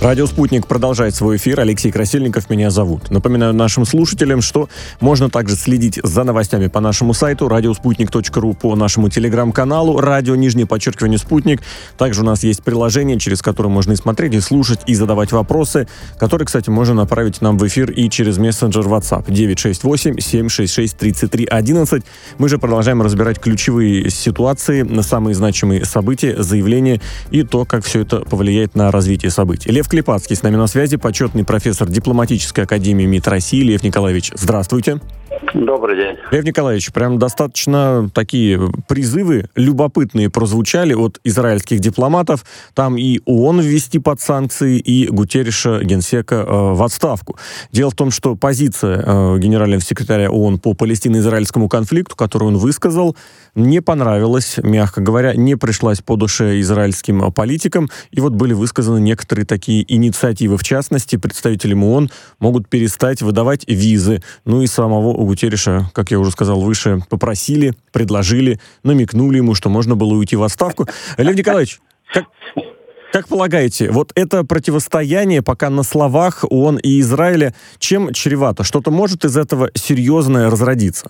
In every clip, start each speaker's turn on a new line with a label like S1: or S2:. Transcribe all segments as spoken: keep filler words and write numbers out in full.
S1: Радио «Спутник» продолжает свой эфир. Алексей Красильников меня зовут. Напоминаю нашим слушателям, что можно также следить за новостями по нашему сайту радиоспутник точка ру, по нашему телеграм-каналу радио, нижнее подчеркивание, «Спутник». Также у нас есть приложение, через которое можно и смотреть, и слушать, и задавать вопросы, которые, кстати, можно направить нам в эфир и через мессенджер WhatsApp девять шесть восемь семь шесть шесть тридцать три одиннадцать. Мы же продолжаем разбирать ключевые ситуации, самые значимые события, заявления и то, как все это повлияет на развитие событий. Лев Клепацкий с нами на связи, почетный профессор дипломатической академии МИД России. Лев Николаевич, здравствуйте.
S2: Добрый день.
S1: Лев Николаевич, прям достаточно такие призывы любопытные прозвучали от израильских дипломатов. Там и ООН ввести под санкции, и Гутерриша, генсека, э, в отставку. Дело в том, что позиция э, генерального секретаря ООН по палестино-израильскому конфликту, которую он высказал, не понравилась, мягко говоря, не пришлась по душе израильским политикам. И вот были высказаны некоторые такие инициативы. В частности, представителям ООН могут перестать выдавать визы. Ну и самого Гутерриша, как я уже сказал выше, попросили, предложили, намекнули ему, что можно было уйти в отставку. Лев Николаевич, как, как полагаете, вот это противостояние пока на словах ООН и Израиля, чем чревато? Что-то может из этого серьезное разродиться?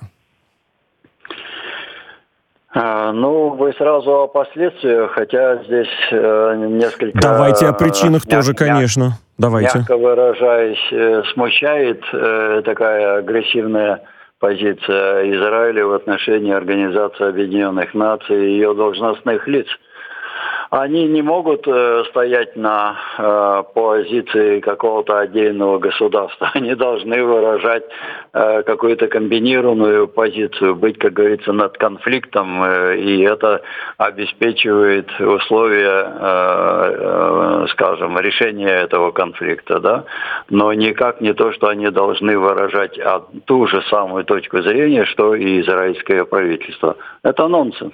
S2: А, ну, вы сразу о последствиях, хотя здесь э, несколько...
S1: Давайте о причинах
S2: э,
S1: тоже,
S2: мяг,
S1: конечно. Давайте.
S2: Мягко выражаясь, э, смущает э, такая агрессивная позиция Израиля в отношении Организации Объединенных Наций и ее должностных лиц. Они не могут э, стоять на э, позиции какого-то отдельного государства. Они должны выражать э, какую-то комбинированную позицию, быть, как говорится, над конфликтом, э, и это обеспечивает условия, э, э, скажем, решения этого конфликта, да? Но никак не то, что они должны выражать ту же самую точку зрения, что и израильское правительство. Это нонсенс.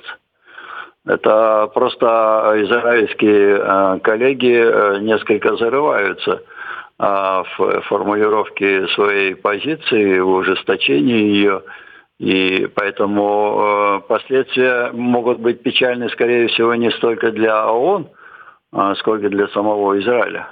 S2: Это просто израильские э, коллеги э, несколько зарываются э, в формулировке своей позиции, в ужесточении ее. И поэтому э, последствия могут быть печальны, скорее всего, не столько для ООН, а сколько для самого Израиля.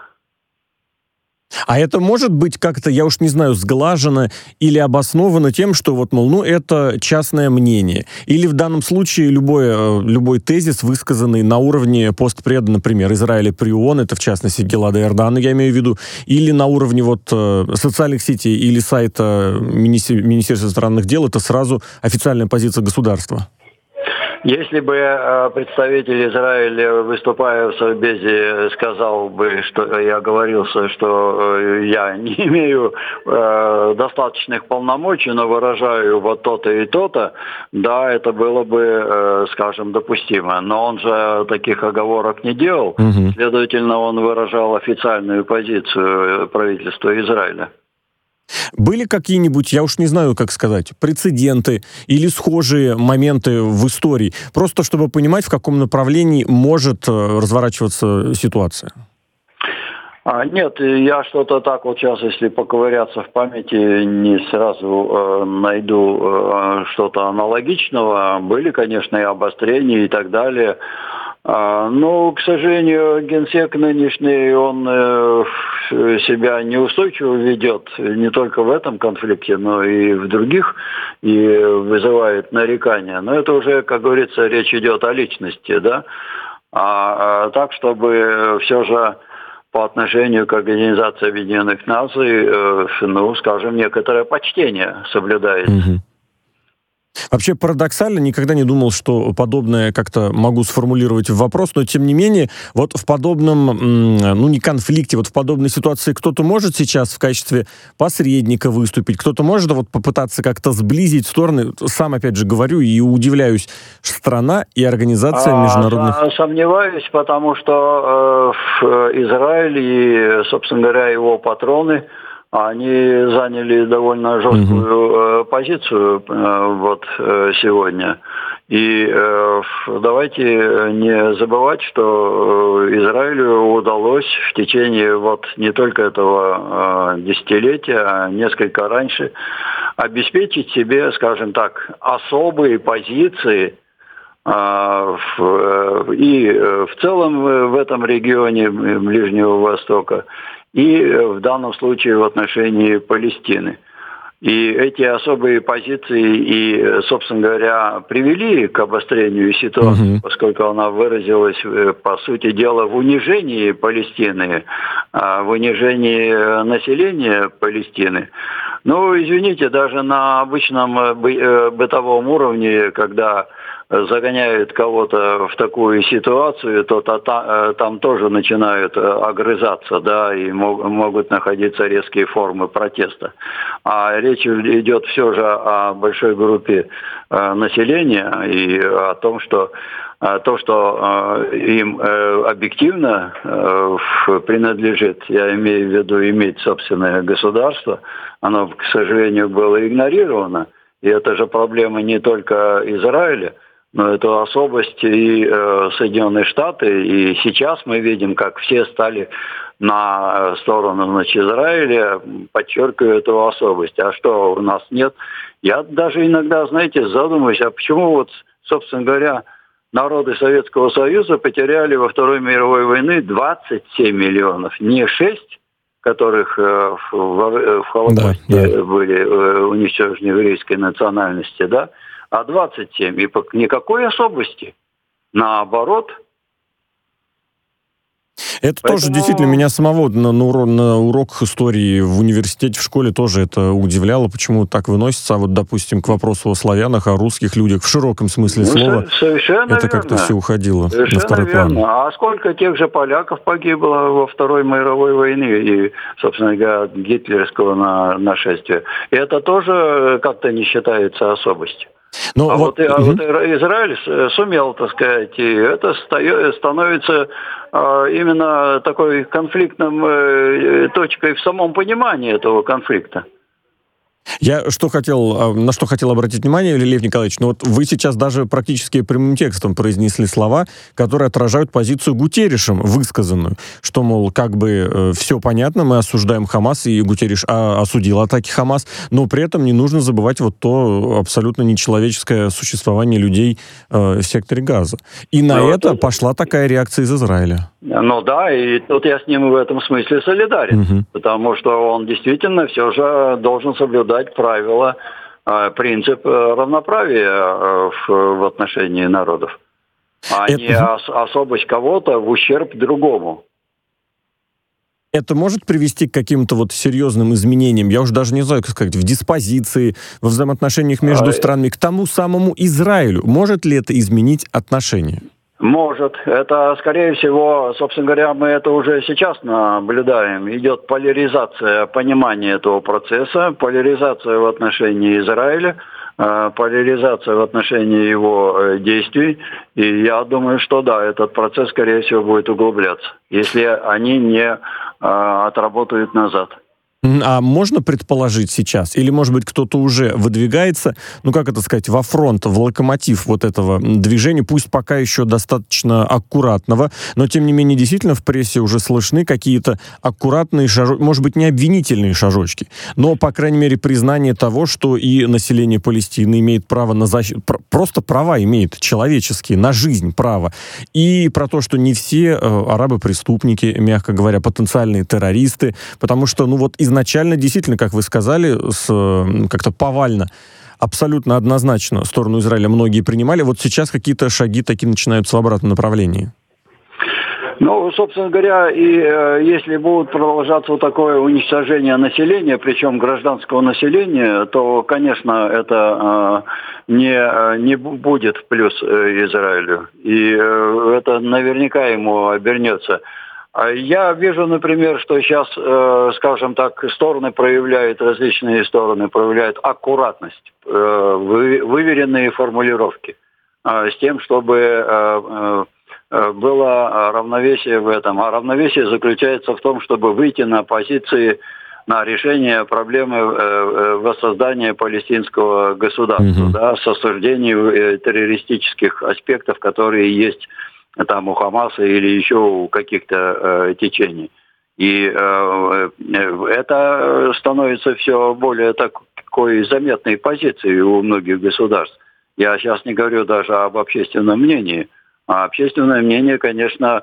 S1: А это может быть как-то, я уж не знаю, сглажено или обосновано тем, что вот, мол, ну, это частное мнение. Или в данном случае любой, любой тезис, высказанный на уровне постпреда, например, Израиля при ООН, это в частности Гилада Эрдана, я имею в виду, или на уровне вот социальных сетей или сайта Министерства иностранных дел, это сразу официальная позиция государства.
S2: Если бы представитель Израиля, выступая в Совбезе, сказал бы, что я оговорился, что я не имею э, достаточных полномочий, но выражаю вот то-то и то-то, да, это было бы, э, скажем, допустимо. Но он же таких оговорок не делал, угу. Следовательно, он выражал официальную позицию правительства Израиля.
S1: Были какие-нибудь, я уж не знаю, как сказать, прецеденты или схожие моменты в истории? Просто чтобы понимать, в каком направлении может разворачиваться ситуация.
S2: А, нет, я что-то так вот сейчас, если поковыряться в памяти, не сразу э, найду э, что-то аналогичного. Были, конечно, и обострения и так далее. А, но, к сожалению, генсек нынешний, он э, себя неустойчиво ведет не только в этом конфликте, но и в других, и вызывает нарекания. Но это уже, как говорится, речь идет о личности, да. А, а так, чтобы все же по отношению к Организации Объединенных Наций, э, ну, скажем, некоторое почтение соблюдается.
S1: Угу. Вообще парадоксально, никогда не думал, что подобное как-то могу сформулировать в вопрос, но тем не менее, вот в подобном, ну не конфликте, вот в подобной ситуации кто-то может сейчас в качестве посредника выступить, кто-то может вот попытаться как-то сблизить стороны, сам опять же говорю и удивляюсь, страна и организация международных...
S2: А, сомневаюсь, потому что э, Израиль и, собственно говоря, его патроны, они заняли довольно жесткую э, позицию э, вот э, сегодня. И э, давайте не забывать, что э, Израилю удалось в течение вот не только этого э, десятилетия, а несколько раньше обеспечить себе, скажем так, особые позиции и в целом в этом регионе Ближнего Востока, и в данном случае в отношении Палестины. И эти особые позиции и, собственно говоря, привели к обострению ситуации, mm-hmm. поскольку она выразилась, по сути дела, в унижении Палестины, в унижении населения Палестины. Ну, извините, даже на обычном бытовом уровне, когда загоняют кого-то в такую ситуацию, то, то там тоже начинают огрызаться, да, и мог, могут находиться резкие формы протеста. А речь идет все же о большой группе э, населения и о том, что э, то, что э, им э, объективно э, принадлежит, я имею в виду иметь собственное государство, оно, к сожалению, было игнорировано. И это же проблема не только Израиля, но это особость и э, Соединенные Штаты. И сейчас мы видим, как все стали на сторону, значит, Израиля, подчеркиваю эту особость. А что у нас нет? Я даже иногда, знаете, задумываюсь, а почему вот, собственно говоря, народы Советского Союза потеряли во Второй мировой войне двадцать семь миллионов, не шесть, которых э, в, в Холокосте да, да. были э, уничтожены еврейской национальности, да, а двадцать семь. И по никакой особости. Наоборот.
S1: Это Поэтому... тоже действительно меня самого на, на, урок, на уроках истории в университете, в школе тоже это удивляло, почему так выносится. А вот, допустим, к вопросу о славянах, о русских людях в широком смысле ну, слова, совершенно это как-то все уходило совершенно на второй верно. план.
S2: А сколько тех же поляков погибло во Второй мировой войне и, собственно говоря, гитлерского нашествия? И это тоже как-то не считается особостью. Ну, а вот, вот, а угу. вот Израиль сумел, так сказать, и это становится а, именно такой конфликтной э, точкой в самом понимании этого конфликта.
S1: Я что хотел, на что хотел обратить внимание, Лев Николаевич, ну вот вы сейчас даже практически прямым текстом произнесли слова, которые отражают позицию Гутерришем, высказанную, что, мол, как бы э, все понятно, мы осуждаем Хамас, и Гутерриш а, осудил атаки Хамас, но при этом не нужно забывать вот то абсолютно нечеловеческое существование людей э, в секторе Газа. И на ну, это, это пошла такая реакция из Израиля.
S2: Ну да, и тут я с ним в этом смысле солидарен, угу. потому что он действительно все же должен соблюдать правила, принцип равноправия в отношении народов, а это... не ос- особость кого-то в ущерб другому.
S1: Это может привести к каким-то вот серьезным изменениям, я уже даже не знаю, как сказать, в диспозиции, во взаимоотношениях между а... странами, к тому самому Израилю. Может ли это изменить отношения?
S2: Может. Это, скорее всего, собственно говоря, мы это уже сейчас наблюдаем. Идет поляризация понимания этого процесса, поляризация в отношении Израиля, поляризация в отношении его действий. И я думаю, что да, этот процесс, скорее всего, будет углубляться, если они не отработают назад.
S1: А можно предположить сейчас, или, может быть, кто-то уже выдвигается, ну, как это сказать, во фронт, в локомотив вот этого движения, пусть пока еще достаточно аккуратного, но, тем не менее, действительно в прессе уже слышны какие-то аккуратные шажочки, может быть, не обвинительные шажочки, но, по крайней мере, признание того, что и население Палестины имеет право на защиту, просто права имеет человеческие, на жизнь право, и про то, что не все э, арабы-преступники, мягко говоря, потенциальные террористы, потому что, ну, вот из Изначально, действительно, как вы сказали, с, как-то повально, абсолютно однозначно сторону Израиля многие принимали. Вот сейчас какие-то шаги такие начинаются в обратном направлении.
S2: Ну, собственно говоря, и э, если будут продолжаться вот такое уничтожение населения, причем гражданского населения, то, конечно, это э, не, не будет в плюс э, Израилю. И э, это наверняка ему обернется. Я вижу, например, что сейчас, э, скажем так, стороны проявляют, различные стороны проявляют аккуратность, э, вы, выверенные формулировки, э, с тем, чтобы э, э, было равновесие в этом. А равновесие заключается в том, чтобы выйти на позиции, на решение проблемы э, воссоздания палестинского государства, mm-hmm. да, с осуждением э, террористических аспектов, которые есть там у Хамаса или еще у каких-то э, течений. И э, это становится все более такой заметной позицией у многих государств. Я сейчас не говорю даже об общественном мнении. А общественное мнение, конечно...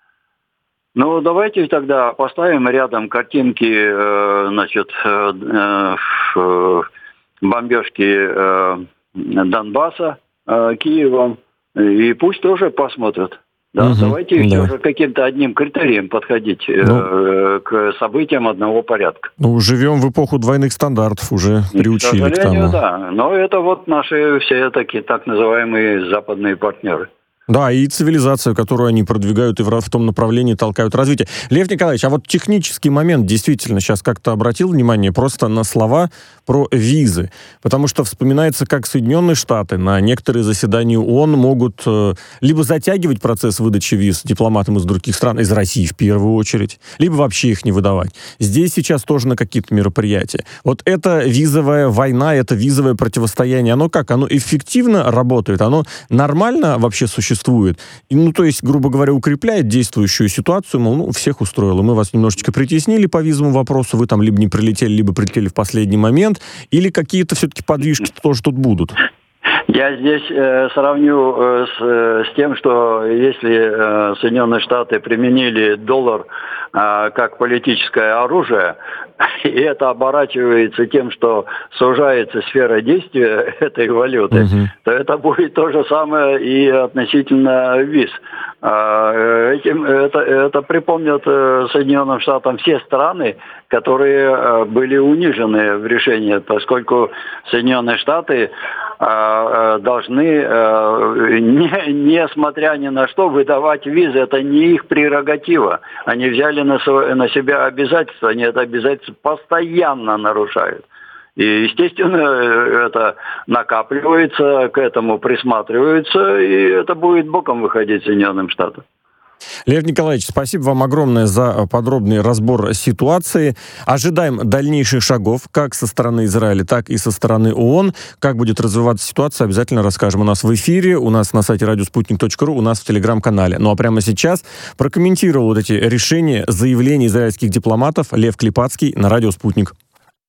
S2: Ну, давайте тогда поставим рядом картинки, э, значит, э, э, бомбежки э, Донбасса э, Киевом, и пусть тоже посмотрят. Да, угу, давайте да. все же каким-то одним критерием подходить ну, э, к событиям одного порядка.
S1: Ну, живем в эпоху двойных стандартов, уже приучили к, к тому.
S2: Да, но это вот наши все такие так называемые западные партнеры.
S1: Да, и цивилизацию, которую они продвигают и в том направлении толкают развитие. Лев Николаевич, а вот технический момент действительно сейчас как-то обратил внимание просто на слова про визы. Потому что вспоминается, как Соединенные Штаты на некоторые заседания ООН могут э, либо затягивать процесс выдачи виз дипломатам из других стран, из России в первую очередь, либо вообще их не выдавать. Здесь сейчас тоже на какие-то мероприятия. Вот эта визовая война, это визовое противостояние, оно как? Оно эффективно работает? Оно нормально вообще существует? И, ну, то есть, грубо говоря, укрепляет действующую ситуацию, мол, ну, всех устроило. Мы вас немножечко притеснили по визовому вопросу, вы там либо не прилетели, либо прилетели в последний момент, или какие-то все-таки подвижки тоже тут будут?
S2: Я здесь э, сравню э, с, э, с тем, что если э, Соединенные Штаты применили доллар э, как политическое оружие, и это оборачивается тем, что сужается сфера действия этой валюты, угу. то это будет то же самое и относительно виз. Э, этим, это, это припомнят э, Соединенным Штатам все страны, которые э, были унижены в решении, поскольку Соединенные Штаты должны, не, несмотря ни на что, выдавать визы. Это не их прерогатива. Они взяли на, на себя обязательства, они это обязательство постоянно нарушают. И, естественно, это накапливается, к этому присматриваются, и это будет боком выходить Соединенным Штатам.
S1: Лев Николаевич, спасибо вам огромное за подробный разбор ситуации. Ожидаем дальнейших шагов как со стороны Израиля, так и со стороны ООН. Как будет развиваться ситуация, обязательно расскажем. У нас в эфире, у нас на сайте радио спутник точка ру, у нас в телеграм-канале. Ну а прямо сейчас прокомментировал вот эти решения, заявления израильских дипломатов Лев Клепацкий на радио «Спутник».